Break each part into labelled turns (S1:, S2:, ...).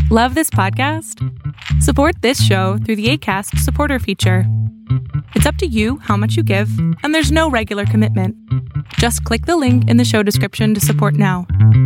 S1: Love this podcast? Support this show through the Acast supporter feature. It's up to you how much you give, and there's no regular commitment. Just click the link in the show description to support now.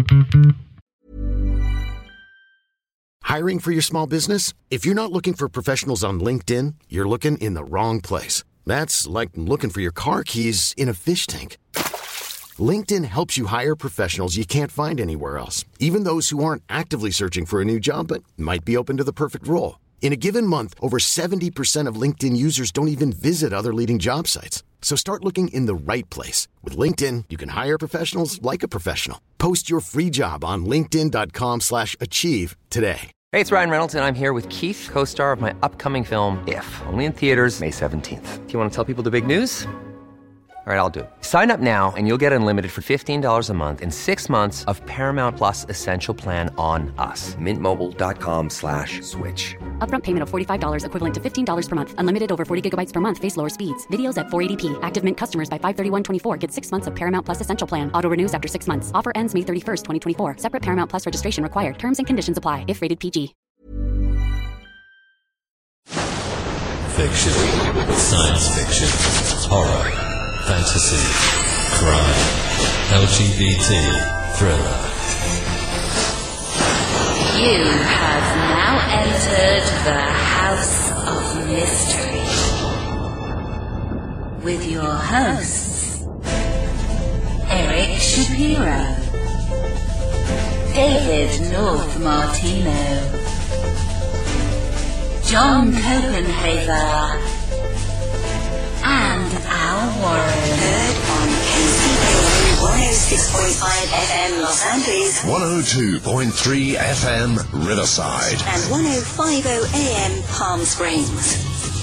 S2: Hiring for your small business? If you're not looking for professionals on LinkedIn, you're looking in the wrong place. That's like looking for your car keys in a fish tank. LinkedIn helps you hire professionals you can't find anywhere else, even those who aren't actively searching for a new job but might be open to the perfect role. In a given month, over 70% of LinkedIn users don't even visit other leading job sites. So start looking in the right place. With LinkedIn, you can hire professionals like a professional. Post your free job on linkedin.com/achieve today.
S3: Hey, it's Ryan Reynolds, and I'm here with Keith, co-star of my upcoming film, If, only in theaters May 17th. Do you want to tell people the big news? All right, I'll do it. Sign up now and you'll get unlimited for $15 a month and 6 months of Paramount Plus Essential Plan on us. MintMobile.com/switch.
S4: Upfront payment of $45 equivalent to $15 per month. Unlimited over 40 gigabytes per month. Face lower speeds. Videos at 480p. Active Mint customers by 531.24 get 6 months of Paramount Plus Essential Plan. Auto renews after 6 months. Offer ends May 31st, 2024. Separate Paramount Plus registration required. Terms and conditions apply if rated PG.
S5: Fiction, science fiction, horror, fantasy, crime, LGBT, thriller.
S6: You have now entered the House of Mystery with your hosts, Eric Shapiro, David North Martino, John Copenhaver, and Al Warren.
S7: Heard on KCAA 106.5 FM Los Angeles,
S5: 102.3 FM Riverside,
S7: and 105.0 AM Palm Springs.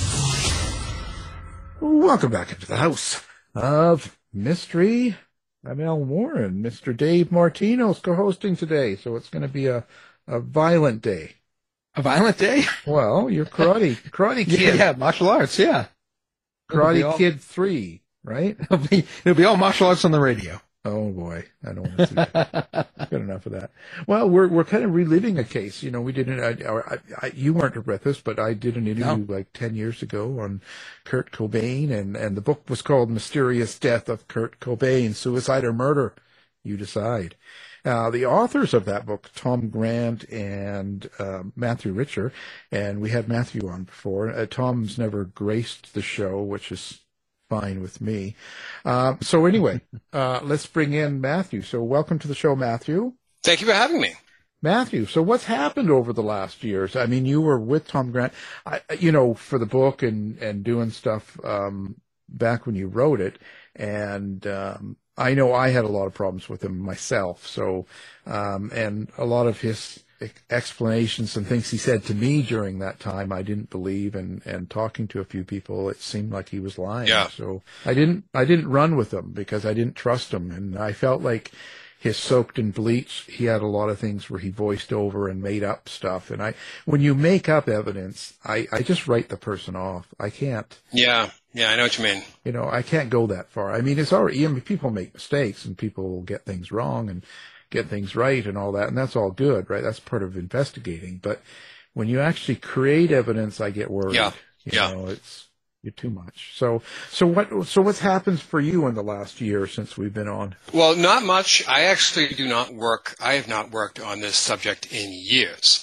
S8: Welcome back into the House of Mystery. I'm Al Warren. Mr. Dave Martino's co-hosting today, so it's going to be a violent day.
S9: A violent day?
S8: Well, you're karate kid.
S9: Yeah, martial arts, yeah.
S8: Karate Kid 3, right?
S9: It'll be all martial arts on the radio.
S8: Oh boy, I don't want to see that. Good enough of that. Well, we're kind of reliving a case. You know, we did you weren't with us, but I did an interview like 10 years ago on Kurt Cobain, and the book was called Mysterious Death of Kurt Cobain, Suicide or Murder. You decide. The authors of that book, Tom Grant and Matthew Richer, and we had Matthew on before. Tom's never graced the show, which is fine with me. So anyway, let's bring in Matthew. So welcome to the show, Matthew.
S10: Thank you for having me.
S8: Matthew, so what's happened over the last years? I mean, you were with Tom Grant, for the book and doing stuff back when you wrote it, and I know I had a lot of problems with him myself. So, and a lot of his explanations and things he said to me during that time, I didn't believe, and talking to a few people, it seemed like he was lying.
S10: Yeah.
S8: So I didn't run with him because I didn't trust him. And I felt like his Soaked in Bleach, he had a lot of things where he voiced over and made up stuff. And when you make up evidence, I just write the person off. I can't.
S10: Yeah, I know what you mean.
S8: You know, I can't go that far. I mean, it's already, people make mistakes and people will get things wrong and get things right and all that. And that's all good, right? That's part of investigating. But when you actually create evidence, I get worried.
S10: Yeah.
S8: You know, you're too much. So what's happened for you in the last year since we've been on?
S10: Well, not much. I actually I have not worked on this subject in years.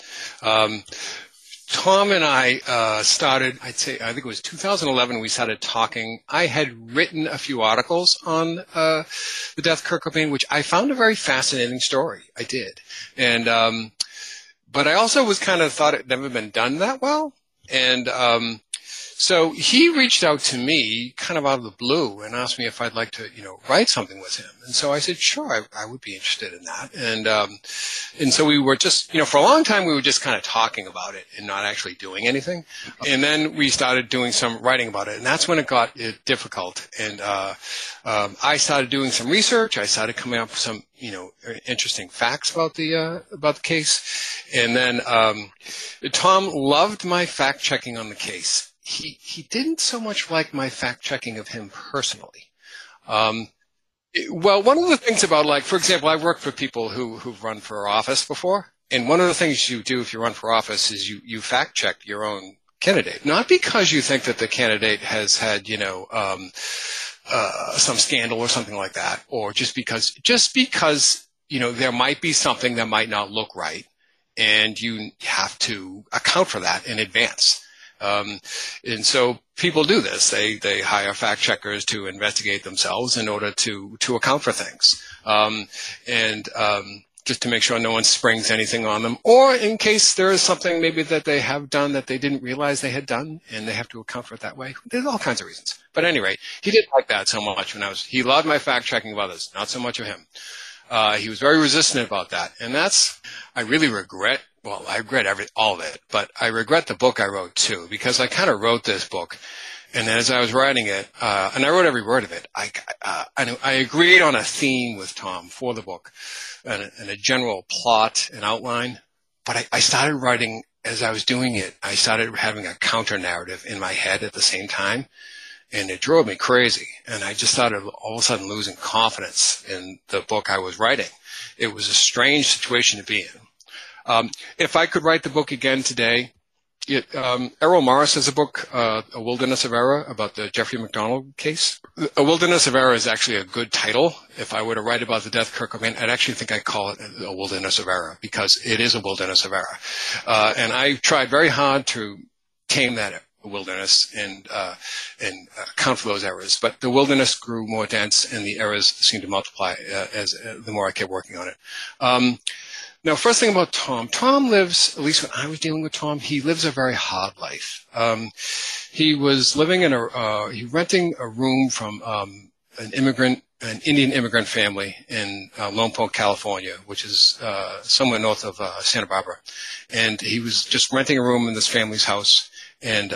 S10: Tom and I started, I think it was 2011, we started talking. I had written a few articles on the death of Kurt Cobain, which I found a very fascinating story. I did. And but I also was kind of thought it had never been done that well. And so he reached out to me kind of out of the blue and asked me if I'd like to, write something with him. And so I said, sure, I would be interested in that. And so we were just, for a long time, we were just kind of talking about it and not actually doing anything. And then we started doing some writing about it. And that's when it got difficult. And I started doing some research. I started coming up with some, interesting facts about the case. And then Tom loved my fact checking on the case. He didn't so much like my fact checking of him personally. Well, one of the things about, for example, I've worked for people who've run for office before, And one of the things you do if you run for office is you fact check your own candidate, not because you think that the candidate has had, some scandal or something like that, or just because, there might be something that might not look right, and you have to account for that in advance. And so people do this. They hire fact checkers to investigate themselves in order to account for things. Just to make sure no one springs anything on them, or in case there is something maybe that they have done that they didn't realize they had done, and they have to account for it that way. There's all kinds of reasons. But at any rate, he didn't like that so much he loved my fact checking of others, not so much of him. He was very resistant about that. And I really regret, I regret all of it, but I regret the book I wrote too, because I kind of wrote this book. And as I was writing it, and I wrote every word of it, I agreed on a theme with Tom for the book and a general plot and outline. But I started writing, as I was doing it, I started having a counter narrative in my head at the same time. And it drove me crazy. And I just started all of a sudden losing confidence in the book I was writing. It was a strange situation to be in. If I could write the book again today, Errol Morris has a book, A Wilderness of Error, about the Jeffrey McDonald case. A Wilderness of Error is actually a good title. If I were to write about the death of Kurt Cobain, I'd actually think I'd call it A Wilderness of Error, because it is a wilderness of error. And I tried very hard to tame that wilderness and account for those errors. But the wilderness grew more dense, and the errors seemed to multiply the more I kept working on it. Now, first thing about Tom. Tom lives, at least when I was dealing with Tom, he lives a very hard life. He was living renting a room from an Indian immigrant family in Lone Pine, California, which is somewhere north of Santa Barbara. And he was just renting a room in this family's house and,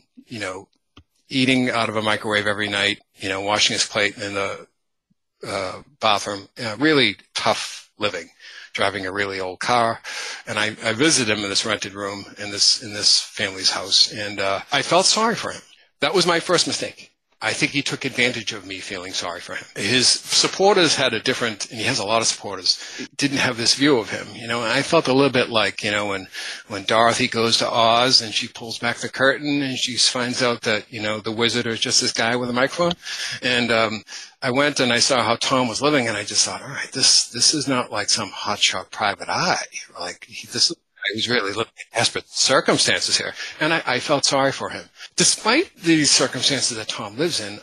S10: eating out of a microwave every night, washing his plate in the bathroom. Really tough living. Driving a really old car, and I visited him in this rented room in this family's house, and I felt sorry for him. That was my first mistake. I think he took advantage of me feeling sorry for him. His supporters had and he has a lot of supporters, didn't have this view of him, and I felt a little bit like, when Dorothy goes to Oz and she pulls back the curtain and she finds out that, the wizard is just this guy with a microphone. And I went and I saw how Tom was living, and I just thought, all right, this is not like some hotshot private eye. He was really looking at desperate circumstances here, and I felt sorry for him. Despite these circumstances that Tom lives in,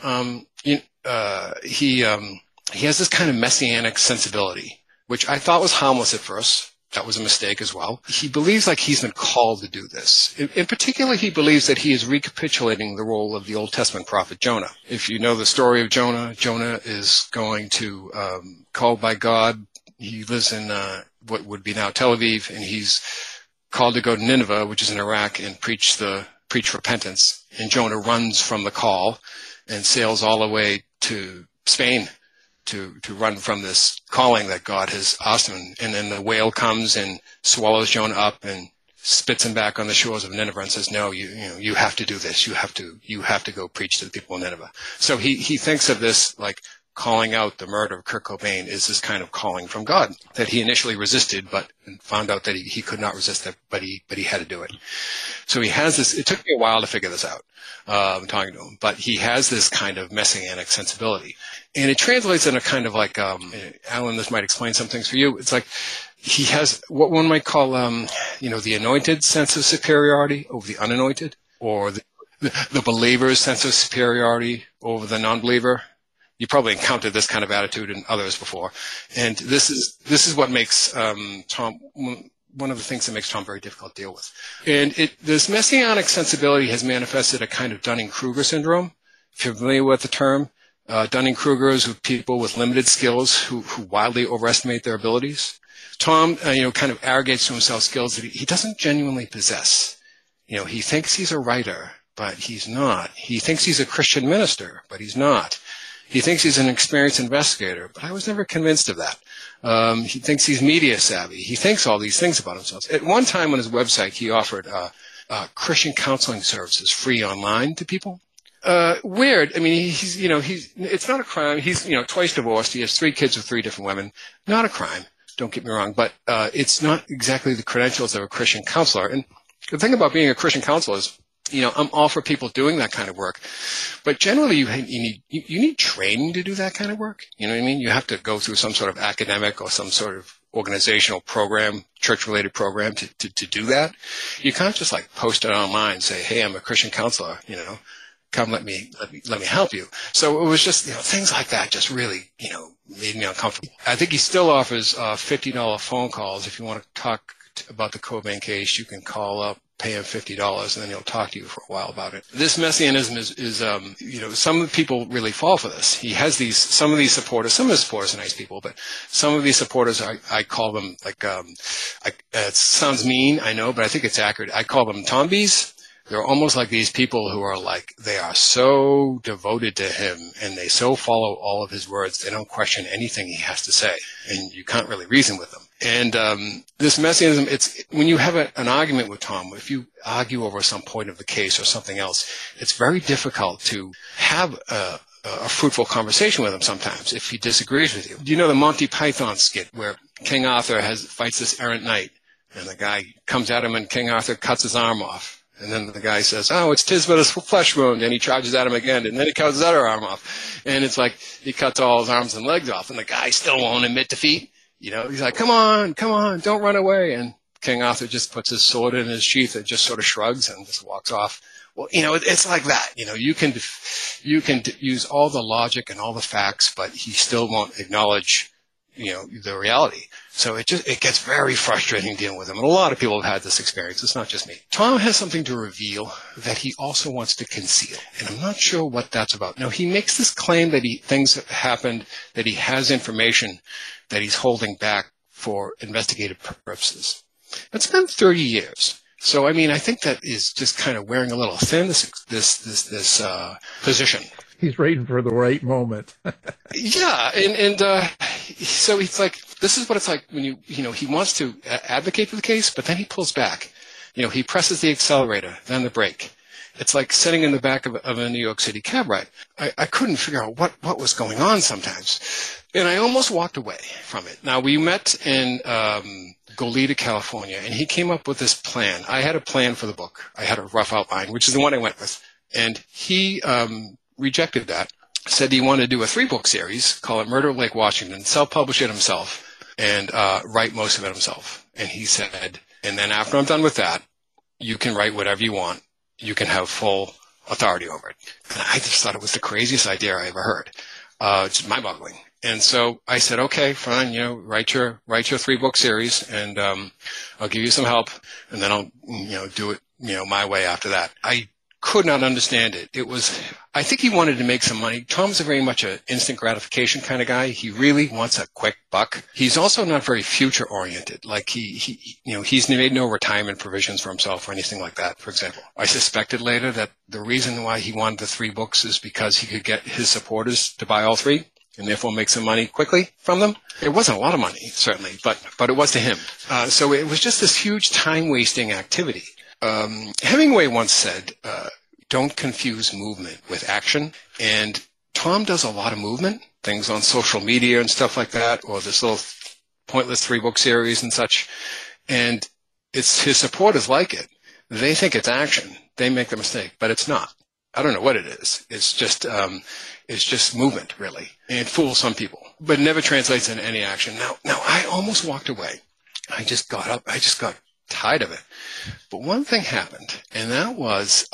S10: he has this kind of messianic sensibility, which I thought was harmless at first. That was a mistake as well. He believes like he's been called to do this. In particular, he believes that he is recapitulating the role of the Old Testament prophet Jonah. If you know the story of Jonah, Jonah is going to, called by God. He lives in what would be now Tel Aviv, and he's called to go to Nineveh, which is in Iraq, and preach repentance. And Jonah runs from the call and sails all the way to Spain to run from this calling that God has asked him. And then the whale comes and swallows Jonah up and spits him back on the shores of Nineveh and says, no, you have to do this. You have to go preach to the people of Nineveh. So he thinks of this like calling out the murder of Kurt Cobain is this kind of calling from God that he initially resisted, but found out that he could not resist that, but he had to do it. So he has this, it took me a while to figure this out, talking to him, but he has this kind of messianic sensibility. And it translates in a kind of like, Alan, this might explain some things for you. It's like he has what one might call, the anointed sense of superiority over the unanointed, or the believer's sense of superiority over the non-believer. You probably encountered this kind of attitude in others before. And this is what makes Tom, one of the things that makes Tom very difficult to deal with. And this messianic sensibility has manifested a kind of Dunning-Kruger syndrome. If you're familiar with the term, Dunning-Kruger is with people with limited skills who wildly overestimate their abilities. Tom, kind of arrogates to himself skills that he doesn't genuinely possess. He thinks he's a writer, but he's not. He thinks he's a Christian minister, but he's not. He thinks he's an experienced investigator, but I was never convinced of that. He thinks he's media savvy. He thinks all these things about himself. At one time on his website, he offered Christian counseling services free online to people. Weird. I mean, it's not a crime. He's, twice divorced. He has 3 kids with 3 different women. Not a crime. don't get me wrong, but it's not exactly the credentials of a Christian counselor. And the thing about being a Christian counselor is, I'm all for people doing that kind of work, but generally you need training to do that kind of work. You know what I mean? You have to go through some sort of academic or some sort of organizational program, church-related program to do that. You can't just like post it online and say, hey, I'm a Christian counselor, come let me help you. So it was just, things like that just really, made me uncomfortable. I think he still offers $50 phone calls. If you want to talk about the Cobain case, you can call up, pay him $50, and then he'll talk to you for a while about it. This messianism is some people really fall for this. He has some of these supporters, some of his supporters are nice people, but some of these supporters, I call them it sounds mean, I know, but I think it's accurate. I call them Tombies. They're almost like these people who are they are so devoted to him and they so follow all of his words, they don't question anything he has to say, and you can't really reason with them. And this messianism, it's when you have an argument with Tom, if you argue over some point of the case or something else, it's very difficult to have a fruitful conversation with him sometimes if he disagrees with you. Do you know the Monty Python skit where King Arthur fights this errant knight, and the guy comes at him and King Arthur cuts his arm off? And then the guy says, oh, it's 'tis but a flesh wound. And he charges at him again. And then he cuts his other arm off. And it's like he cuts all his arms and legs off. And the guy still won't admit defeat. He's like, come on, don't run away. And King Arthur just puts his sword in his sheath and just sort of shrugs and just walks off. Well, it's like that. You can use all the logic and all the facts, but he still won't acknowledge, the reality. So it gets very frustrating dealing with him. And a lot of people have had this experience. It's not just me. Tom has something to reveal that he also wants to conceal. And I'm not sure what that's about. Now, he makes this claim that things have happened, that he has information that he's holding back for investigative purposes. It's been 30 years. So, I think that is just kind of wearing a little thin, this position.
S8: He's waiting for the right moment.
S10: Yeah, so he's like, this is what it's like when he wants to advocate for the case, but then he pulls back. He presses the accelerator, then the brake. It's like sitting in the back of a New York City cab ride. I couldn't figure out what was going on sometimes. And I almost walked away from it. Now, we met in Goleta, California, and he came up with this plan. I had a plan for the book. I had a rough outline, which is the one I went with. And he rejected that, said he wanted to do a 3-book series, call it Murder at Lake Washington, self-publish it himself, and write most of it himself. And he said, and then after I'm done with that, you can write whatever you want. You can have full authority over it. And I just thought it was the craziest idea I ever heard. It's mind-boggling. And so I said, okay, fine, write your 3-book series, and I'll give you some help, and then I'll do it, my way after that. I could not understand it. I think he wanted to make some money. Tom's very much an instant gratification kind of guy. He really wants a quick buck. He's also not very future oriented. Like he's made no retirement provisions for himself or anything like that, for example. I suspected later that the reason why he wanted the 3 books is because he could get his supporters to buy all 3 and therefore make some money quickly from them. It wasn't a lot of money, certainly, but it was to him. So it was just this huge time-wasting activity. Hemingway once said, don't confuse movement with action. And Tom does a lot of movement, things on social media and stuff like that, or this little pointless 3-book series and such. And it's his supporters like it. They think it's action. They make the mistake, but it's not. I don't know what it is. It's just movement, really. And it fools some people, but it never translates into any action. Now I almost walked away. I just got up. I just got tired of it. But one thing happened, and that was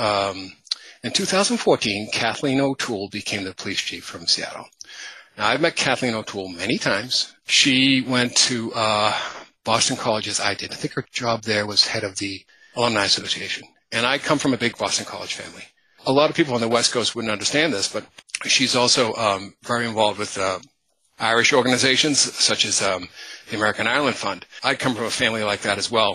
S10: in 2014, Kathleen O'Toole became the police chief from Seattle. Now, I've met Kathleen O'Toole many times. She went to Boston College as I did. I think her job there was head of the Alumni Association. And I come from a big Boston College family. A lot of people on the West Coast wouldn't understand this, but she's also very involved with Irish organizations such as the American Ireland Fund. I come from a family like that as well.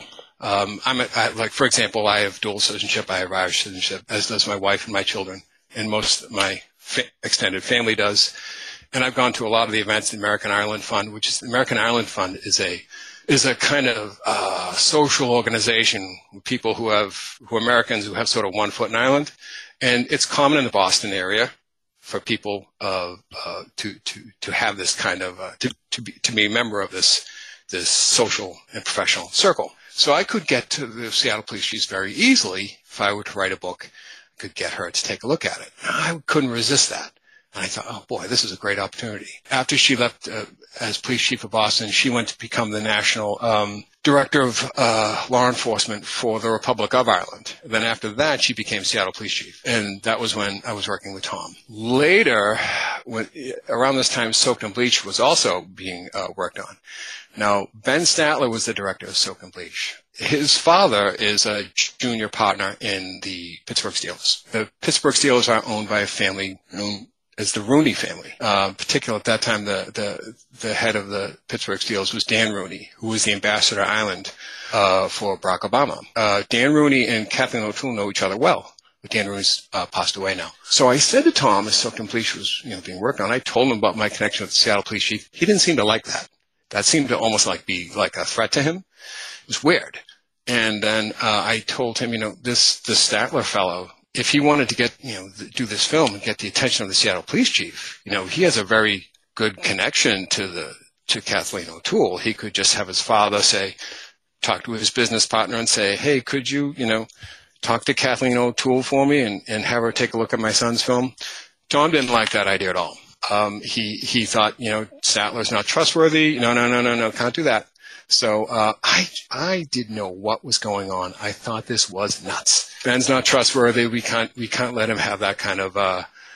S10: For example, I have dual citizenship. I have Irish citizenship, as does my wife and my children, and most of my extended family does. And I've gone to a lot of the events in the American Ireland Fund, which is the American Ireland Fund is a kind of social organization with people who are Americans who have sort of one foot in Ireland, and it's common in the Boston area for people to have this kind of to be a member of this this social and professional circle. So I could get to the Seattle Police Chief very easily if I were to write a book. I could get her to take a look at it. I couldn't resist that. And I thought, oh boy, this is a great opportunity. After she left as police chief of Boston, she went to become the national director of law enforcement for the Republic of Ireland. Then after that, she became Seattle police chief. And that was when I was working with Tom. Later, around this time, Soaked and Bleach was also being worked on. Now, Ben Statler was the director of Soaked and Bleach. His father is a junior partner in the Pittsburgh Steelers. The Pittsburgh Steelers are owned by a family known as the Rooney family. Particularly at that time, the head of the Pittsburgh Steelers was Dan Rooney, who was the ambassador to Ireland for Barack Obama. Dan Rooney and Kathleen O'Toole know each other well. But Dan Rooney's passed away now. So I said to Tom, as Soaked and Bleach was being worked on, I told him about my connection with the Seattle police chief. He didn't seem to like that. That seemed to almost be like a threat to him. It was weird. And then I told him, this Statler fellow, if he wanted to get, do this film and get the attention of the Seattle police chief, he has a very good connection to Kathleen O'Toole. He could just have his father talk to his business partner and say, hey, could you, talk to Kathleen O'Toole for me and have her take a look at my son's film? Tom didn't like that idea at all. He thought, Statler's not trustworthy. No, can't do that. So I didn't know what was going on. I thought this was nuts. Ben's not trustworthy. We can't let him have that kind of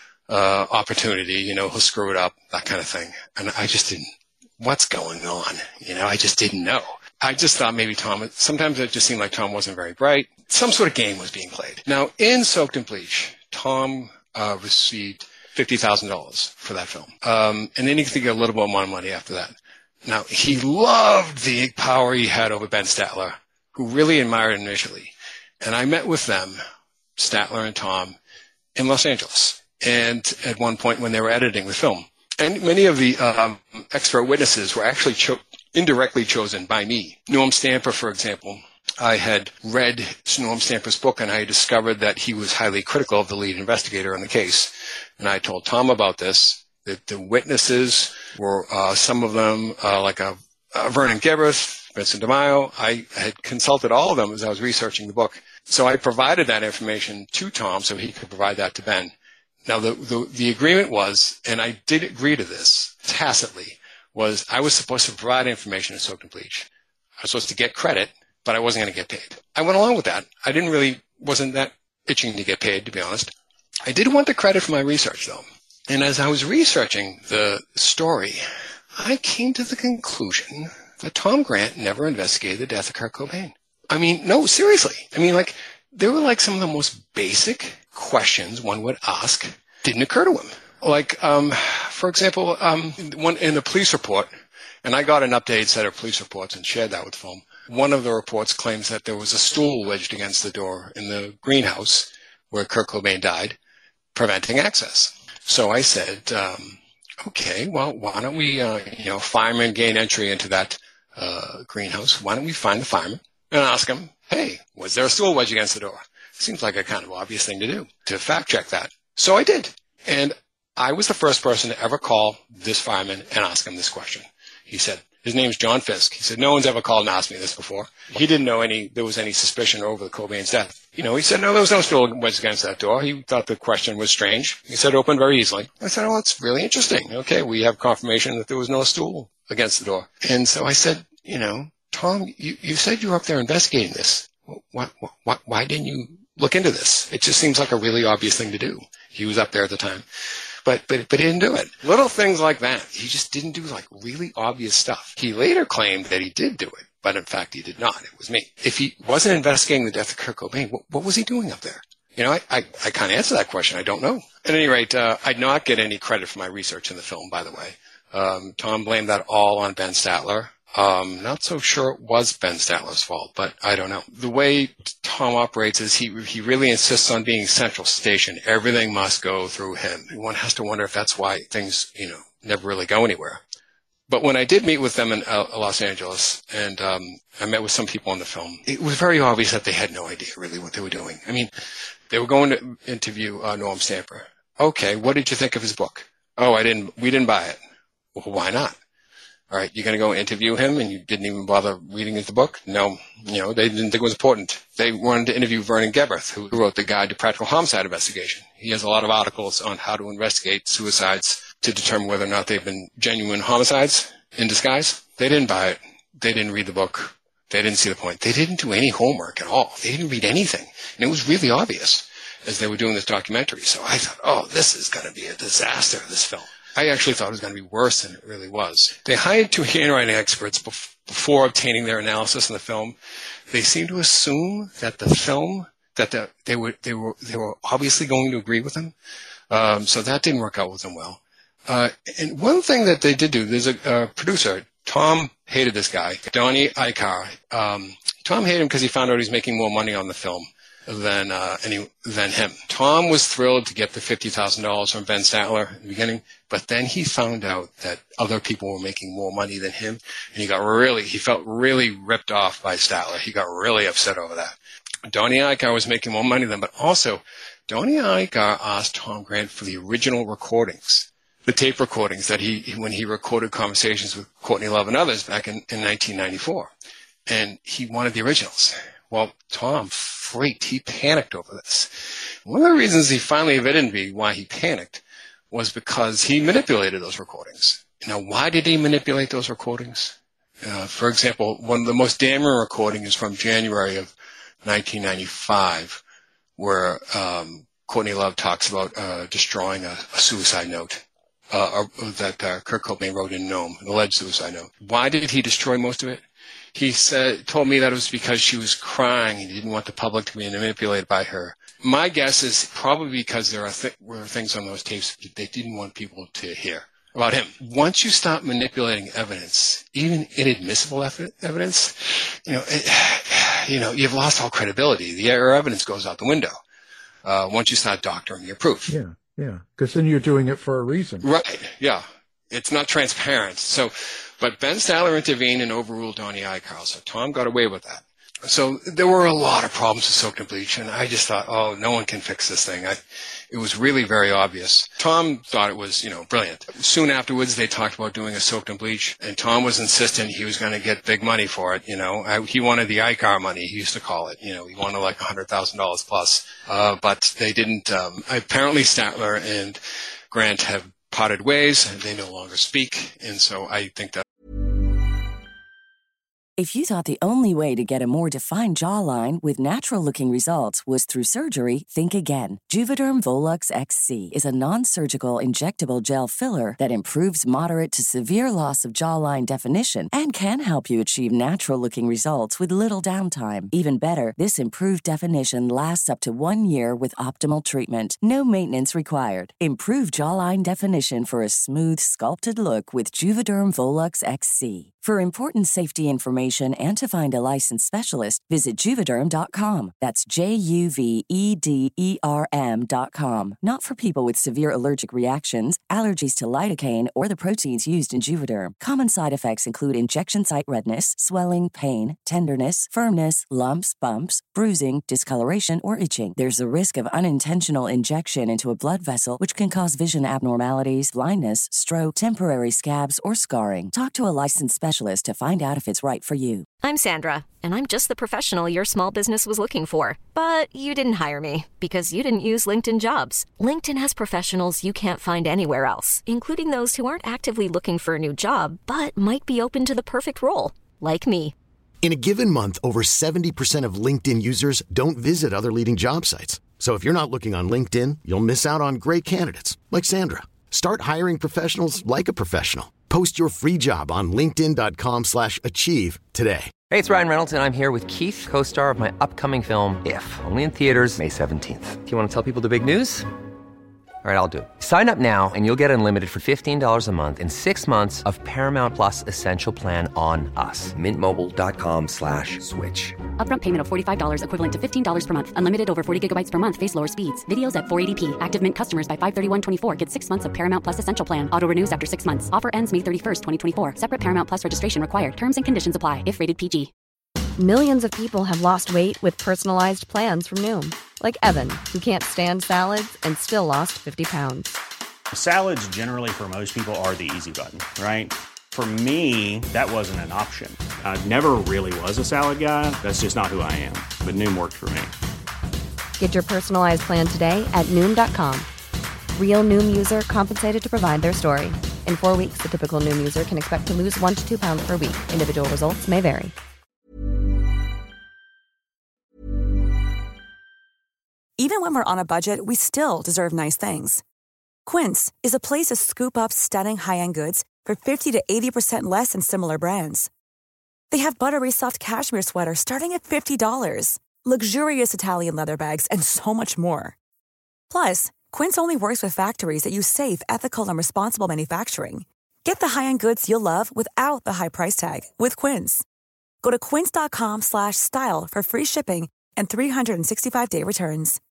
S10: opportunity. He'll screw it up, that kind of thing. And I just didn't. What's going on? I just didn't know. I just thought maybe Tom. Sometimes it just seemed like Tom wasn't very bright. Some sort of game was being played. Now in Soaked and Bleach, Tom received $50,000 for that film, and then he could get a little bit more money after that. Now, he loved the power he had over Ben Statler, who really admired him initially. And I met with them, Statler and Tom, in Los Angeles. And at one point when they were editing the film. And many of the expert witnesses were actually indirectly chosen by me. Norm Stamper, for example. I had read Norm Stamper's book, and I discovered that he was highly critical of the lead investigator in the case. And I told Tom about this. The witnesses were, some of them, like Vernon Gibbeth, Vincent DeMaio. I had consulted all of them as I was researching the book. So I provided that information to Tom so he could provide that to Ben. Now, the agreement was, and I did agree to this tacitly, was I was supposed to provide information to Soaked and Bleach. I was supposed to get credit, but I wasn't going to get paid. I went along with that. I wasn't that itching to get paid, to be honest. I did want the credit for my research, though. And as I was researching the story, I came to the conclusion that Tom Grant never investigated the death of Kurt Cobain. No, seriously. They were some of the most basic questions one would ask didn't occur to him. For example, one in the police report, and I got an updated set of police reports and shared that with film. One of the reports claims that there was a stool wedged against the door in the greenhouse where Kurt Cobain died, preventing access. So I said, okay, well, why don't we, firemen gain entry into that greenhouse. Why don't we find the fireman and ask him, hey, was there a stool wedged against the door? Seems like a kind of obvious thing to do, to fact check that. So I did. And I was the first person to ever call this fireman and ask him this question. He said, his name's John Fisk. He said, no one's ever called and asked me this before. He didn't know there was any suspicion over the Cobain's death. He said, no, there was no stool wedged against that door. He thought the question was strange. He said, it opened very easily. I said, oh, that's really interesting. Okay, we have confirmation that there was no stool against the door. And so I said, Tom, you said you were up there investigating this. Why didn't you look into this? It just seems like a really obvious thing to do. He was up there at the time. But he didn't do it. Little things like that. He just didn't do really obvious stuff. He later claimed that he did do it, but in fact he did not. It was me. If he wasn't investigating the death of Kurt Cobain, what was he doing up there? I can't answer that question. I don't know. At any rate, I did not get any credit for my research in the film, by the way. Tom blamed that all on Ben Statler. Not so sure it was Ben Statler's fault, but I don't know. The way Tom operates is he really insists on being central station. Everything must go through him. One has to wonder if that's why things, never really go anywhere. But when I did meet with them in Los Angeles, and I met with some people on the film, it was very obvious that they had no idea really what they were doing. They were going to interview Norm Stamper. Okay, what did you think of his book? Oh, we didn't buy it. Well, why not? All right, you're going to go interview him, and you didn't even bother reading the book? No, they didn't think it was important. They wanted to interview Vernon Geberth, who wrote the Guide to Practical Homicide Investigation. He has a lot of articles on how to investigate suicides to determine whether or not they've been genuine homicides in disguise. They didn't buy it. They didn't read the book. They didn't see the point. They didn't do any homework at all. They didn't read anything. And it was really obvious as they were doing this documentary. So I thought, this is going to be a disaster, this film. I actually thought it was going to be worse than it really was. They hired 2 handwriting experts before obtaining their analysis on the film. They seemed to assume that the film, that they were obviously going to agree with them. So that didn't work out with them well. And one thing that they did do, there's a producer, Tom hated this guy, Donnie Icar. Tom hated him because he found out he's making more money on the film than him. Tom was thrilled to get the $50,000 from Ben Statler in the beginning, but then he found out that other people were making more money than him, and he felt really ripped off by Statler. He got really upset over that. Donnie Icar was making more money than him, but also Donnie Icar asked Tom Grant for the original recordings, the tape recordings that when he recorded conversations with Courtney Love and others back in 1994, and he wanted the originals. Well, Tom freaked. He panicked over this. One of the reasons he finally admitted to me why he panicked was because he manipulated those recordings. Now, why did he manipulate those recordings? For example, one of the most damning recordings is from January of 1995, where Courtney Love talks about destroying a suicide note that Kurt Cobain wrote in Nome, an alleged suicide note. Why did he destroy most of it? He told me that it was because she was crying and he didn't want the public to be manipulated by her. My guess is probably because there were things on those tapes that they didn't want people to hear about him. Once you stop manipulating evidence, even inadmissible evidence, you've lost all credibility. Your evidence goes out the window once you start doctoring your proof.
S8: Yeah, because then you're doing it for a reason.
S10: Right, yeah. It's not transparent. But Ben Statler intervened and overruled Donnie Icar, so Tom got away with that. So there were a lot of problems with soaked in bleach, and I just thought, no one can fix this thing. It was really very obvious. Tom thought it was, brilliant. Soon afterwards, they talked about doing a soaked in bleach, and Tom was insistent he was going to get big money for it. He wanted the Icar money, he used to call it. He wanted like $100,000 plus. But they didn't. Apparently, Statler and Grant have parted ways, and they no longer speak, and so I think that.
S11: If you thought the only way to get a more defined jawline with natural-looking results was through surgery, think again. Juvederm Volux XC is a non-surgical injectable gel filler that improves moderate to severe loss of jawline definition and can help you achieve natural-looking results with little downtime. Even better, this improved definition lasts up to 1 year with optimal treatment. No maintenance required. Improve jawline definition for a smooth, sculpted look with Juvederm Volux XC. For important safety information and to find a licensed specialist, visit Juvederm.com. That's JUVEDERM.com. Not for people with severe allergic reactions, allergies to lidocaine, or the proteins used in Juvederm. Common side effects include injection site redness, swelling, pain, tenderness, firmness, lumps, bumps, bruising, discoloration, or itching. There's a risk of unintentional injection into a blood vessel, which can cause vision abnormalities, blindness, stroke, temporary scabs, or scarring. Talk to a licensed specialist to find out if it's right for you.
S12: I'm Sandra, and I'm just the professional your small business was looking for. But you didn't hire me because you didn't use LinkedIn Jobs. LinkedIn has professionals you can't find anywhere else, including those who aren't actively looking for a new job, but might be open to the perfect role, like me.
S2: In a given month, over 70% of LinkedIn users don't visit other leading job sites. So if you're not looking on LinkedIn, you'll miss out on great candidates like Sandra. Start hiring professionals like a professional. Post your free job on linkedin.com/achieve today.
S3: Hey, it's Ryan Reynolds, and I'm here with Keith, co-star of my upcoming film, If, only in theaters May 17th. Do you want to tell people the big news? All right, I'll do it. Sign up now and you'll get unlimited for $15 a month and 6 months of Paramount Plus Essential Plan on us. MintMobile.com/switch.
S4: Upfront payment of $45 equivalent to $15 per month. Unlimited over 40 gigabytes per month. Face lower speeds. Videos at 480p. Active Mint customers by 531.24 get 6 months of Paramount Plus Essential Plan. Auto renews after 6 months. Offer ends May 31st, 2024. Separate Paramount Plus registration required. Terms and conditions apply if rated PG.
S13: Millions of people have lost weight with personalized plans from Noom. Like Evan, who can't stand salads and still lost 50 pounds.
S14: Salads generally for most people are the easy button, right? For me, that wasn't an option. I never really was a salad guy. That's just not who I am. But Noom worked for me.
S13: Get your personalized plan today at Noom.com. Real Noom user compensated to provide their story. In 4 weeks, the typical Noom user can expect to lose 1 to 2 pounds per week. Individual results may vary.
S15: Even when we're on a budget, we still deserve nice things. Quince is a place to scoop up stunning high-end goods for 50 to 80% less than similar brands. They have buttery soft cashmere sweaters starting at $50, luxurious Italian leather bags, and so much more. Plus, Quince only works with factories that use safe, ethical, and responsible manufacturing. Get the high-end goods you'll love without the high price tag with Quince. Go to quince.com/style for free shipping and 365-day returns.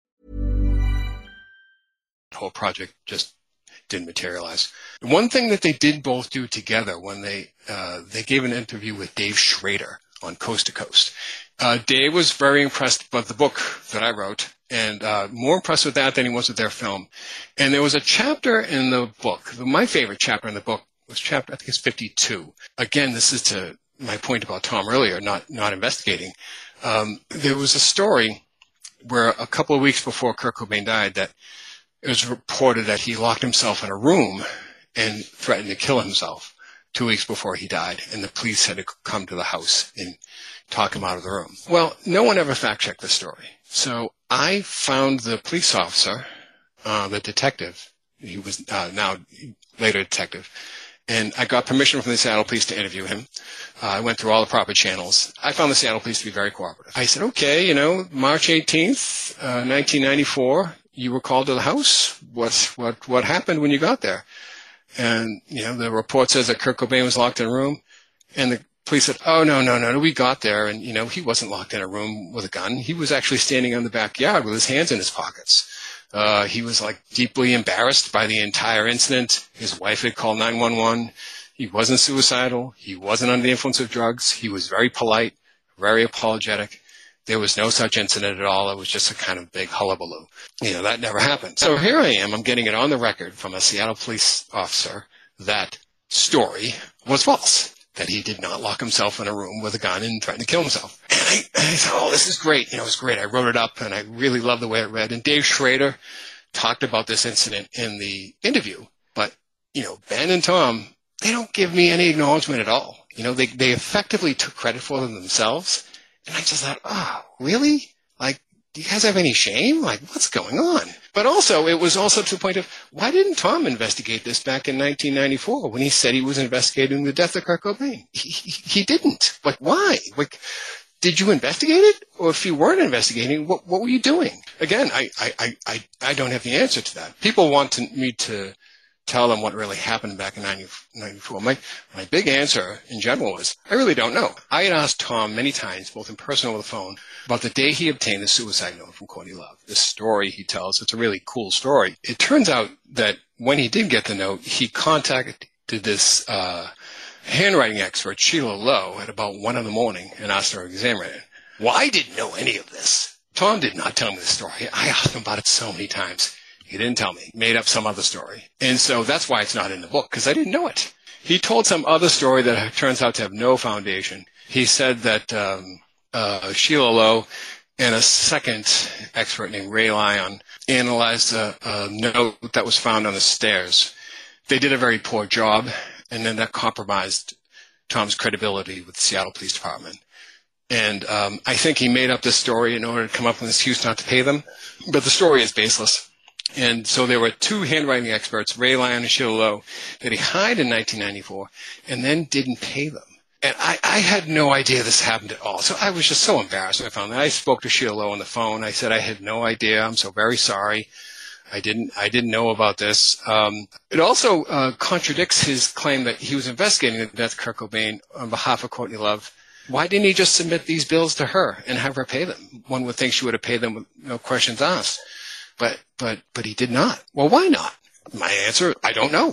S10: The whole project just didn't materialize. One thing that they did both do together when they gave an interview with Dave Schrader on Coast to Coast. Dave was very impressed by the book that I wrote, and more impressed with that than he was with their film. And there was a chapter in the book, my favorite chapter in the book was chapter, I think it's 52. Again, this is to my point about Tom earlier, not investigating. There was a story where a couple of weeks before Kurt Cobain died that it was reported that he locked himself in a room and threatened to kill himself 2 weeks before he died, and the police had to come to the house and talk him out of the room. Well, no one ever fact-checked the story. So I found the police officer, the detective, he was now later detective, and I got permission from the Seattle police to interview him. I went through all the proper channels. I found the Seattle police to be very cooperative. I said, okay, March 18th, 1994, you were called to the house. What happened when you got there? And, the report says that Kurt Cobain was locked in a room. And the police said, oh, no, we got there. And, he wasn't locked in a room with a gun. He was actually standing in the backyard with his hands in his pockets. He was deeply embarrassed by the entire incident. His wife had called 911. He wasn't suicidal. He wasn't under the influence of drugs. He was very polite, very apologetic. There was no such incident at all. It was just a kind of big hullabaloo. That never happened. So here I am. I'm getting it on the record from a Seattle police officer that story was false, that he did not lock himself in a room with a gun and threaten to kill himself. And I thought, oh, this is great. It was great. I wrote it up, and I really loved the way it read. And Dave Schrader talked about this incident in the interview. But, Ben and Tom, they don't give me any acknowledgement at all. They effectively took credit for them themselves. And I just thought, oh, really? Do you guys have any shame? What's going on? But also, it was also to the point of, why didn't Tom investigate this back in 1994 when he said he was investigating the death of Kurt Cobain? He didn't. Why? Did you investigate it? Or if you weren't investigating, what were you doing? Again, I don't have the answer to that. People want me to tell them what really happened back in 1994. My big answer in general was, I really don't know. I had asked Tom many times, both in person and over the phone, about the day he obtained the suicide note from Courtney Love. This story he tells, it's a really cool story. It turns out that when he did get the note, he contacted this handwriting expert, Sheila Lowe, at about 1 a.m. and asked her to examine it. Well, I didn't know any of this. Tom did not tell me the story. I asked him about it so many times. He didn't tell me. Made up some other story. And so that's why it's not in the book, because I didn't know it. He told some other story that turns out to have no foundation. He said that Sheila Lowe and a second expert named Ray Lyon analyzed a note that was found on the stairs. They did a very poor job, and then that compromised Tom's credibility with the Seattle Police Department. And I think he made up this story in order to come up with an excuse not to pay them. But the story is baseless. And so there were 2 handwriting experts, Ray Lyon and Sheila Lowe, that he hired in 1994 and then didn't pay them. And I had no idea this happened at all. So I was just so embarrassed when I found that. I spoke to Sheila Lowe on the phone. I said, I had no idea. I'm so very sorry. I didn't know about this. It also contradicts his claim that he was investigating the death of Kurt Cobain on behalf of Courtney Love. Why didn't he just submit these bills to her and have her pay them? One would think she would have paid them with no questions asked. But he did not. Well, why not? My answer, I don't know.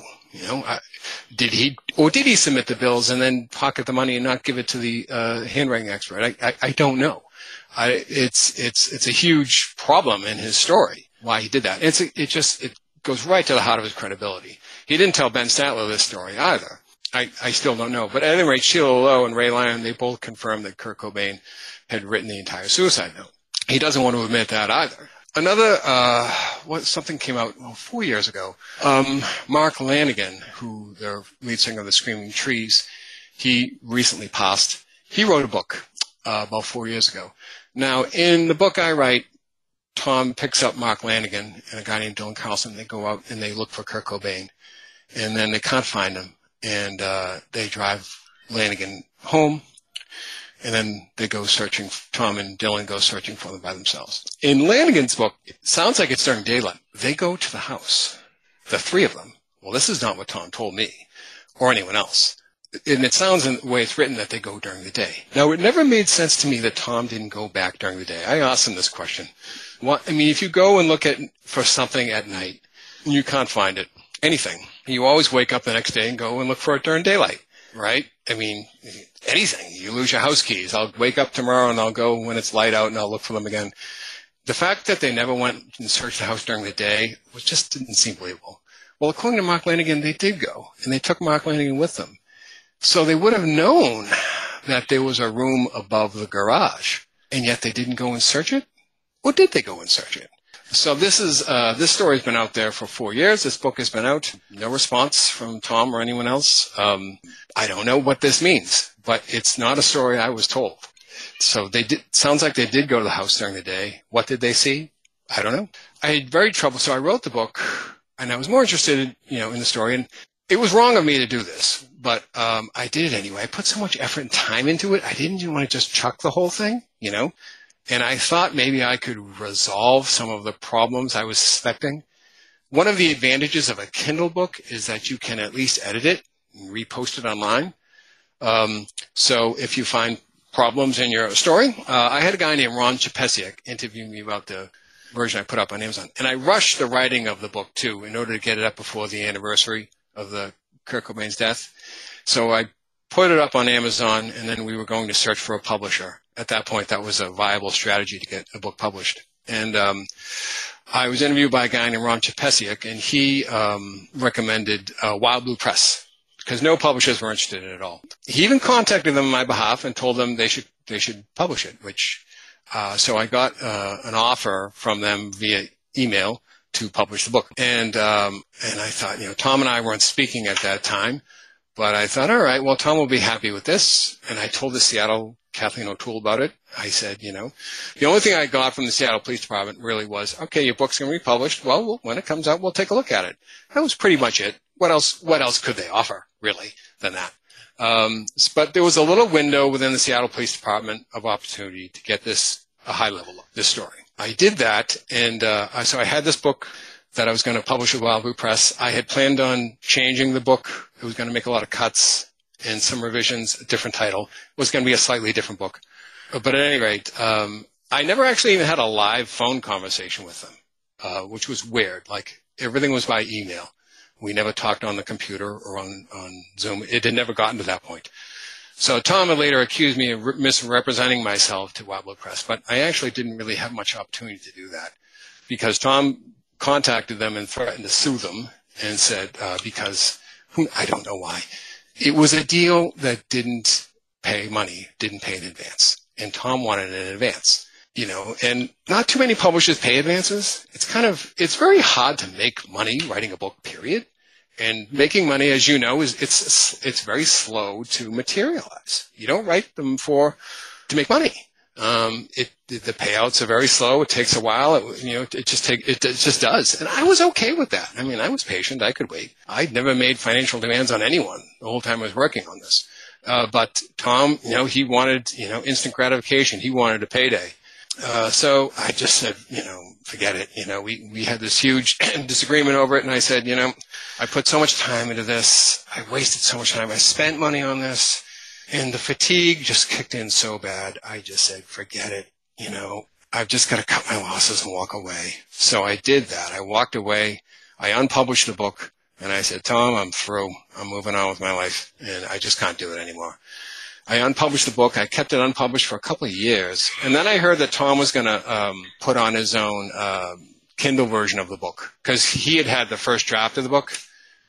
S10: Did he submit the bills and then pocket the money and not give it to the handwriting expert? I don't know. It's a huge problem in his story why he did that. It goes right to the heart of his credibility. He didn't tell Ben Statler this story either. I still don't know. But at any rate, Sheila Lowe and Ray Lyon, they both confirmed that Kurt Cobain had written the entire suicide note. He doesn't want to admit that either. Another, something came out 4 years ago. Mark Lanegan, who the lead singer of the Screaming Trees, he recently passed. He wrote a book about 4 years ago. Now, in the book I write, Tom picks up Mark Lanegan and a guy named Dylan Carlson. They go out and they look for Kurt Cobain, and then they can't find him. And they drive Lanegan home, and then they go searching. Tom and Dylan go searching for them by themselves. In Lanegan's book, it sounds like it's during daylight. They go to the house, the three of them. Well, this is not what Tom told me or anyone else. And it sounds in the way it's written that they go during the day. Now, it never made sense to me that Tom didn't go back during the day. I asked him this question. If you go and look for something at night and you can't find it, anything, you always wake up the next day and go and look for it during daylight, right? I mean, anything. You lose your house keys. I'll wake up tomorrow and I'll go when it's light out and I'll look for them again. The fact that they never went and searched the house during the day just didn't seem believable. Well, according to Mark Lanegan, they did go, and they took Mark Lanegan with them. So they would have known that there was a room above the garage, and yet they didn't go and search it? Or did they go and search it? So this story's been out there for 4 years. This book has been out. No response from Tom or anyone else. I don't know what this means, but it's not a story I was told. So sounds like they did go to the house during the day. What did they see? I don't know. I had very trouble. So I wrote the book, and I was more interested, in the story. And it was wrong of me to do this, but I did it anyway. I put so much effort and time into it. I didn't even want to just chuck the whole thing, And I thought maybe I could resolve some of the problems I was suspecting. One of the advantages of a Kindle book is that you can at least edit it and repost it online. So if you find problems in your story, I had a guy named Ron Chapesiak interview me about the version I put up on Amazon. And I rushed the writing of the book, too, in order to get it up before the anniversary of the Kurt Cobain's death. So I put it up on Amazon, and then we were going to search for a publisher. At that point, that was a viable strategy to get a book published. And I was interviewed by a guy named Ron Chapesiak, and he recommended Wild Blue Press, because no publishers were interested in it at all. He even contacted them on my behalf and told them they should publish it, so I got an offer from them via email to publish the book. And I thought, Tom and I weren't speaking at that time, but I thought, all right, well, Tom will be happy with this. And I told the Seattle Kathleen O'Toole about it. I said, the only thing I got from the Seattle Police Department really was, okay, your book's going to be published. Well, when it comes out, we'll take a look at it. That was pretty much it. What else could they offer, really, than that? But there was a little window within the Seattle Police Department of opportunity to get a high level of this story. I did that, and so I had this book that I was going to publish with Wild Blue Press. I had planned on changing the book. It was going to make a lot of cuts and some revisions, a different title. It was going to be a slightly different book. But at any rate, I never actually even had a live phone conversation with them, which was weird. Like, everything was by email. We never talked on the computer or on Zoom. It had never gotten to that point. So Tom had later accused me of misrepresenting myself to Wild Blue Press, but I actually didn't really have much opportunity to do that because Tom contacted them and threatened to sue them and said, I don't know why. It was a deal that didn't pay money, didn't pay in advance, and Tom wanted it in advance, and not too many publishers pay advances. It's very hard to make money writing a book, period. And making money, as you know, it's very slow to materialize. You don't write them to make money. The payouts are very slow. It takes a while. It just does. And I was okay with that. I mean, I was patient. I could wait. I'd never made financial demands on anyone the whole time I was working on this. But Tom, he wanted, instant gratification. He wanted a payday. So I just said, forget it. We had this huge disagreement over it, and I said, I put so much time into this. I wasted so much time. I spent money on this, and the fatigue just kicked in so bad. I just said, forget it. I've just got to cut my losses and walk away. So I did that. I walked away. I unpublished the book, and I said, Tom, I'm through. I'm moving on with my life, and I just can't do it anymore. I unpublished the book. I kept it unpublished for a couple of years. And then I heard that Tom was going to put on his own Kindle version of the book because he had the first draft of the book.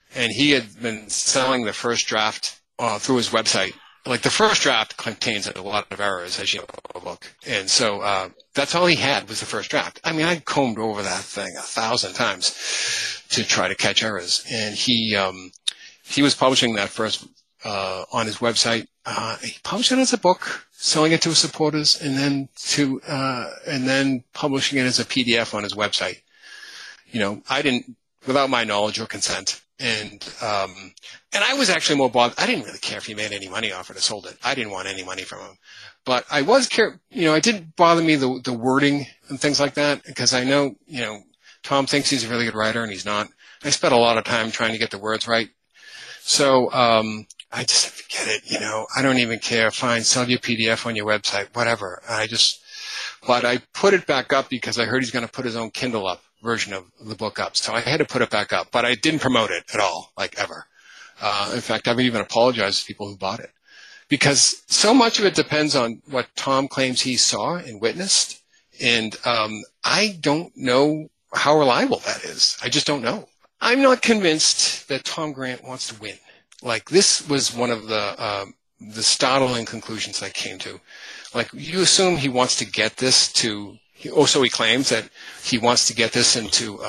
S10: and he had been selling the first draft through his website. Like the first draft contains a lot of errors, as you know, in the book. And so that's all he had was the first draft. I mean, I combed over that thing 1,000 times to try to catch errors. And he was publishing that first on his website. He published it as a book, selling it to his supporters, and then publishing it as a PDF on his website. You know, without my knowledge or consent. And I was actually more bothered. I didn't really care if he made any money off it or sold it. I didn't want any money from him. But I was it didn't bother me the wording and things like that, because I know, Tom thinks he's a really good writer and he's not. I spent a lot of time trying to get the words right. So, I just said, forget it, I don't even care. Fine, sell your PDF on your website, whatever. But I put it back up because I heard he's going to put his own Kindle up. Version of the book up. So I had to put it back up, but I didn't promote it at all, like ever. In fact, I haven't even apologized to people who bought it, because so much of it depends on what Tom claims he saw and witnessed. And I don't know how reliable that is. I just don't know. I'm not convinced that Tom Grant wants to win. Like, this was one of the startling conclusions I came to. Like, you assume he wants to get this to, so he claims that he wants to get this into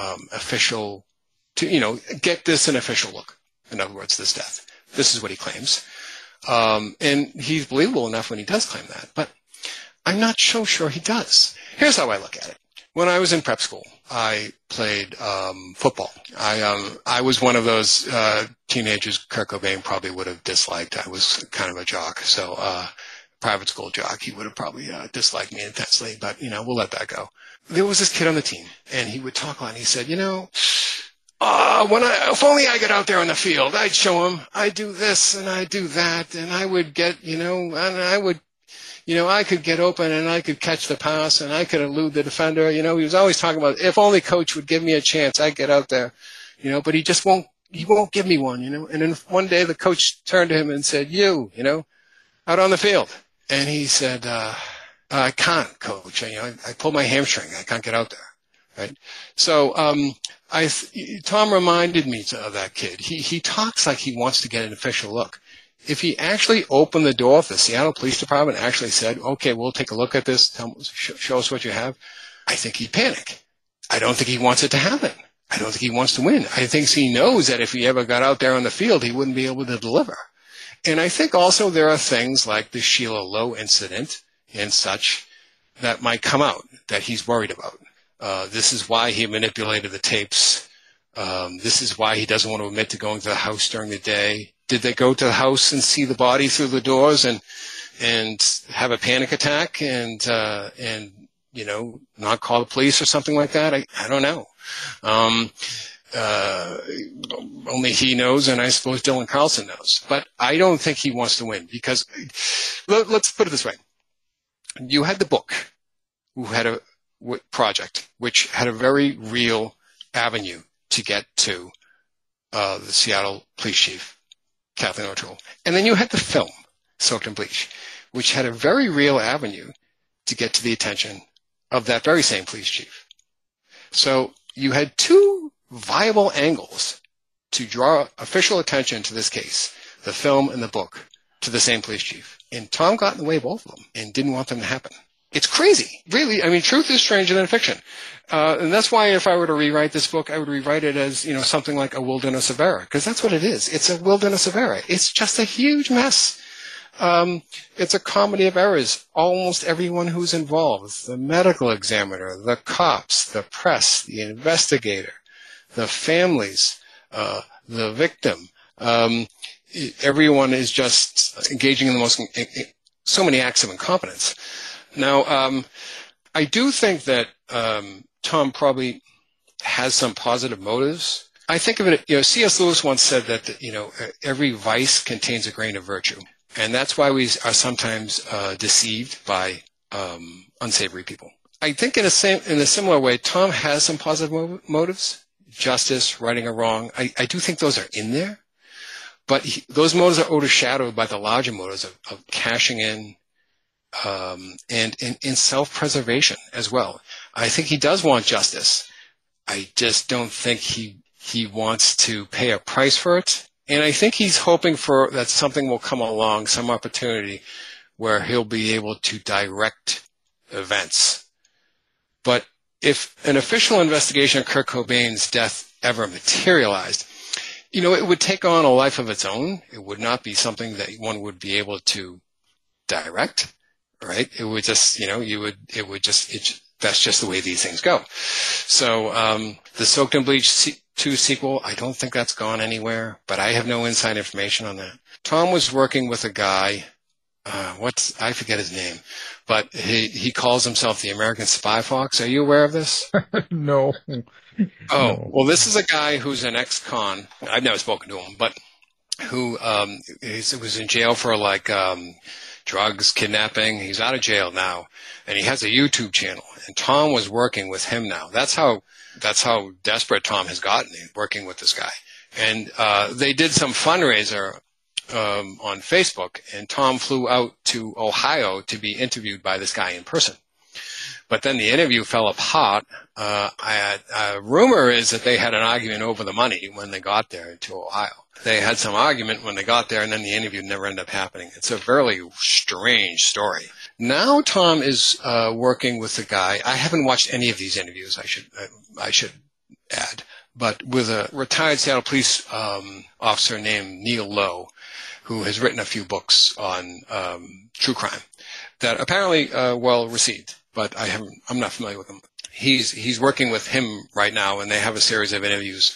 S10: get this an official look. In other words, this death. This is what he claims. And he's believable enough when he does claim that. But I'm not so sure he does. Here's how I look at it. When I was in prep school, I played football. I was one of those teenagers Kurt Cobain probably would have disliked. I was kind of a jock. So private school jock, he would have probably disliked me intensely, but, we'll let that go. There was this kid on the team, and he would talk a lot, and he said, if only I got out there on the field, I'd show him, I do this, and I do that, and I would get, I could get open, and I could catch the pass, and I could elude the defender. He was always talking about, if only coach would give me a chance, I'd get out there, but he just won't give me one, and then one day the coach turned to him and said, out on the field. And he said, I can't, coach. I pulled my hamstring. I can't get out there. Right? So, Tom reminded me of that kid. He talks like he wants to get an official look. If he actually opened the door, if the Seattle Police Department actually said, okay, we'll take a look at this, show us what you have, I think he'd panic. I don't think he wants it to happen. I don't think he wants to win. I think he knows that if he ever got out there on the field, he wouldn't be able to deliver. And I think also there are things like the Sheila Lowe incident and such that might come out that he's worried about. This is why he manipulated the tapes. This is why he doesn't want to admit to going to the house during the day. Did they go to the house and see the body through the doors and have a panic attack and not call the police or something like that? I don't know. Only he knows, and I suppose Dylan Carlson knows. But I don't think he wants to win, because let's put it this way. You had the book, who had a project, which had a very real avenue to get to the Seattle police chief, Kathleen O'Toole. And then you had the film, Soaked in Bleach, which had a very real avenue to get to the attention of that very same police chief. So you had two viable angles to draw official attention to this case, the film and the book, to the same police chief. And Tom got in the way of both of them and didn't want them to happen. It's crazy. Really, I mean, truth is stranger than fiction. And that's why if I were to rewrite this book, I would rewrite it as, something like A Wilderness of Error, because that's what it is. It's a wilderness of error. It's just a huge mess. It's a comedy of errors. Almost everyone who's involved, the medical examiner, the cops, the press, the investigator, the families, the victim, everyone is just engaging in the so many acts of incompetence. Now, I do think that Tom probably has some positive motives. I think of it, C.S. Lewis once said that, every vice contains a grain of virtue. And that's why we are sometimes deceived by unsavory people. I think in a similar way, Tom has some positive motives. Justice, righting a wrong. I do think those are in there. But those motives are overshadowed by the larger motives of cashing in and in self-preservation as well. I think he does want justice. I just don't think he he wants to pay a price for it. And I think he's hoping for that something will come along, some opportunity where he'll be able to direct events. But if an official investigation of Kurt Cobain's death ever materialized, it would take on a life of its own. It would not be something that one would be able to direct, right? It would just, that's just the way these things go. So, the Soaked in Bleach 2 sequel, I don't think that's gone anywhere, but I have no inside information on that. Tom was working with a guy, I forget his name, but he calls himself the American Spy Fox. Are you aware of this?
S8: No.
S10: Oh, well, this is a guy who's an ex-con. I've never spoken to him, but who was in jail for drugs, kidnapping. He's out of jail now, and he has a YouTube channel. And Tom was working with him now. That's how desperate Tom has gotten, working with this guy. And they did some fundraiser on Facebook, and Tom flew out to Ohio to be interviewed by this guy in person. But then the interview fell apart. Rumor is that they had an argument over the money when they got there to Ohio. They had some argument when they got there, and then the interview never ended up happening. It's a very strange story. Now Tom is working with a guy. I haven't watched any of these interviews, I should add, but with a retired Seattle police officer named Neil Lowe, who has written a few books on true crime that apparently well received. But I'm not familiar with him. He's working with him right now, and they have a series of interviews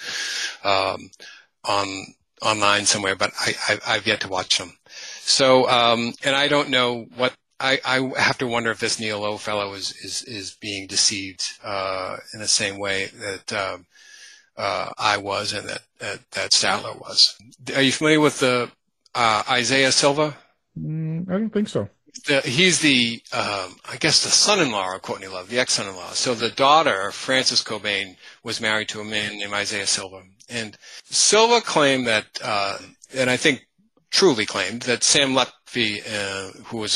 S10: online somewhere, but I've yet to watch them. So, and I don't know what I have to wonder if this Neil Lowe fellow is being deceived in the same way that I was and that Statler was. Are you familiar with the Isaiah Silva?
S8: I don't think so.
S10: He's the, I guess, the son-in-law of Courtney Love, the ex-son-in-law. So the daughter, Frances Cobain, was married to a man named Isaiah Silva. And Silva claimed that, and I think truly claimed, that Sam Lutfi, who was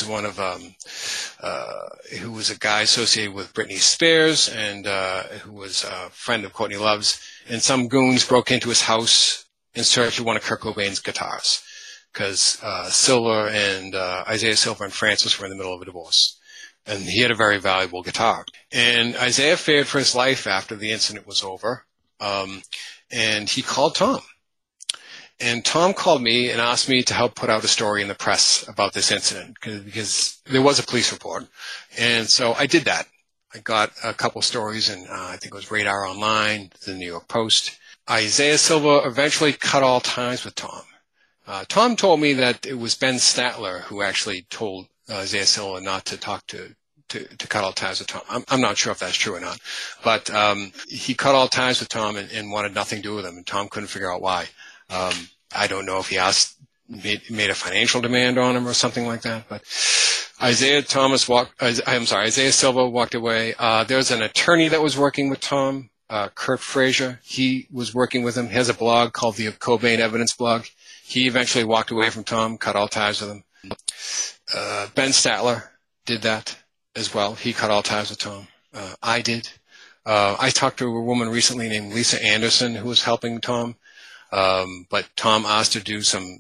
S10: who was a guy associated with Britney Spears and who was a friend of Courtney Love's, and some goons broke into his house in search of one of Kurt Cobain's guitars. Because Silva and Isaiah Silva and Frances were in the middle of a divorce. And he had a very valuable guitar. And Isaiah feared for his life after the incident was over. And he called Tom. And Tom called me and asked me to help put out a story in the press about this incident because there was a police report. And so I did that. I got a couple stories in, I think it was Radar Online, the New York Post. Isaiah Silva eventually cut all ties with Tom. Tom told me that it was Ben Statler who actually told Isaiah Silva not to talk to cut all ties with Tom. I'm not sure if that's true or not, but he cut all ties with Tom and wanted nothing to do with him, and Tom couldn't figure out why. I don't know if he made a financial demand on him or something like that, but Isaiah Silva walked away. There's an attorney that was working with Tom, Kurt Frazier. He was working with him. He has a blog called the Cobain Evidence Blog. He eventually walked away from Tom, cut all ties with him. Ben Statler did that as well. He cut all ties with Tom. I did. I talked to a woman recently named Lisa Anderson who was helping Tom, but Tom asked her to do some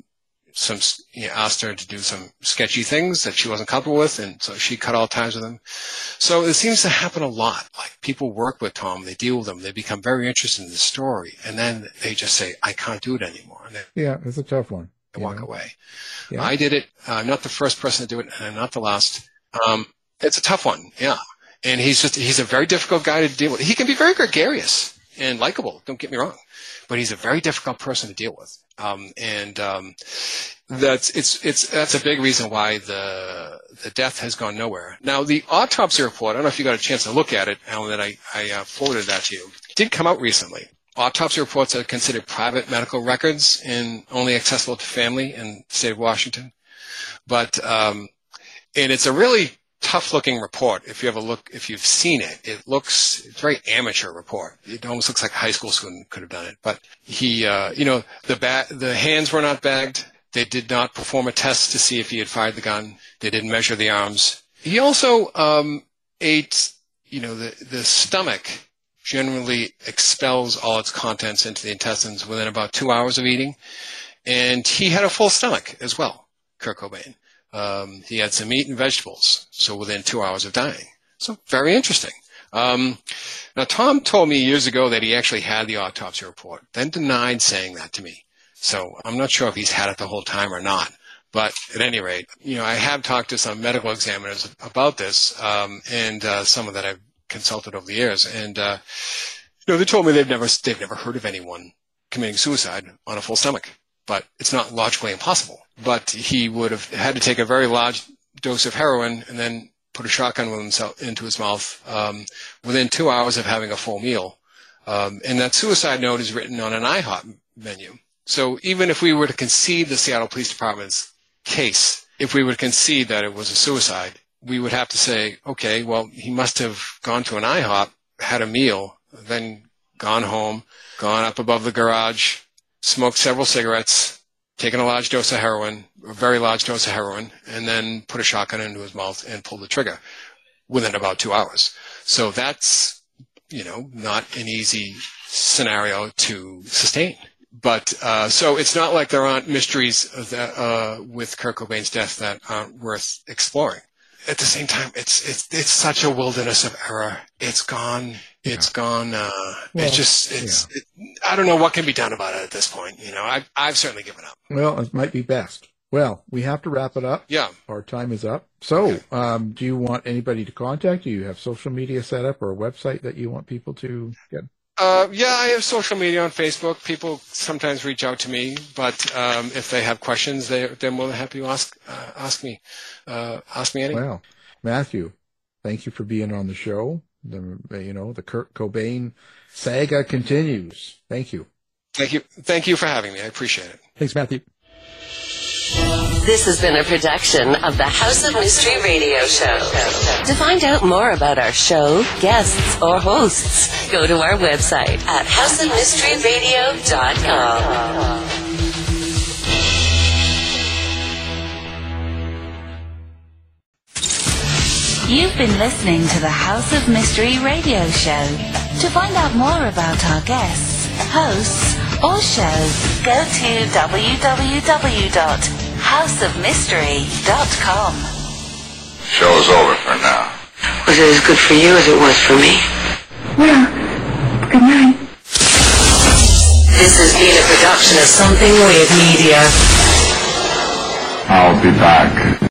S10: sketchy things that she wasn't comfortable with, and so she cut all ties with him. So it seems to happen a lot. Like, people work with Tom, they deal with him, they become very interested in the story, and then they just say, I can't do it anymore. And
S8: yeah, it's a tough one.
S10: They walk away.
S8: Yeah.
S10: I did it. I'm not the first person to do it, and I'm not the last. It's a tough one, yeah. And he's a very difficult guy to deal with. He can be very gregarious and likable, don't get me wrong, but he's a very difficult person to deal with. That's a big reason why the death has gone nowhere. Now, the autopsy report, I don't know if you got a chance to look at it, Alan, that I forwarded that to you, did come out recently. Autopsy reports are considered private medical records and only accessible to family in the state of Washington. But, and it's a really tough-looking report. If you've seen it, it's a very amateur report. It almost looks like a high school student could have done it. But he, the hands were not bagged. They did not perform a test to see if he had fired the gun. They didn't measure the arms. He also ate, the stomach generally expels all its contents into the intestines within about 2 hours of eating. And he had a full stomach as well, Kurt Cobain. He had some meat and vegetables, so within 2 hours of dying. So very interesting. Now, Tom told me years ago that he actually had the autopsy report, then denied saying that to me. So I'm not sure if he's had it the whole time or not. But at any rate, I have talked to some medical examiners about this, and some of that I've consulted over the years. And, they told me they've never heard of anyone committing suicide on a full stomach. But it's not logically impossible. But he would have had to take a very large dose of heroin and then put a shotgun into his mouth within 2 hours of having a full meal. And that suicide note is written on an IHOP menu. So even if we were to concede the Seattle Police Department's case, if we would concede that it was a suicide, we would have to say, okay, well, he must have gone to an IHOP, had a meal, then gone home, gone up above the garage, smoked several cigarettes, taken a large dose of heroin, a very large dose of heroin, and then put a shotgun into his mouth and pulled the trigger within about 2 hours. So that's, not an easy scenario to sustain. But so it's not like there aren't mysteries with Kurt Cobain's death that aren't worth exploring. At the same time, it's such a wilderness of error. It's gone. It's gone. I don't know what can be done about it at this point. I've certainly given up.
S8: Well, it might be best. Well, we have to wrap it up.
S10: Yeah.
S8: Our time is up. So, do you want anybody to contact you? Do you have social media set up or a website that you want people to get?
S10: Yeah, I have social media on Facebook. People sometimes reach out to me, but if they have questions, they're more than happy to ask me anything.
S8: Well, Matthew, thank you for being on the show. The Kurt Cobain saga continues. Thank you.
S10: Thank you for having me. I appreciate it.
S8: Thanks, Matthew.
S7: This has been a production of the House of Mystery Radio Show. To find out more about our show, guests, or hosts, go to our website at houseofmysteryradio.com.
S6: You've been listening to the House of Mystery Radio Show. To find out more about our guests, hosts, or shows, go to www.houseofmystery.com.
S16: Show's over for now.
S17: Was it as good for you as it was for me?
S18: Well, good night.
S7: This has been a production of Something Weird Media.
S16: I'll be back.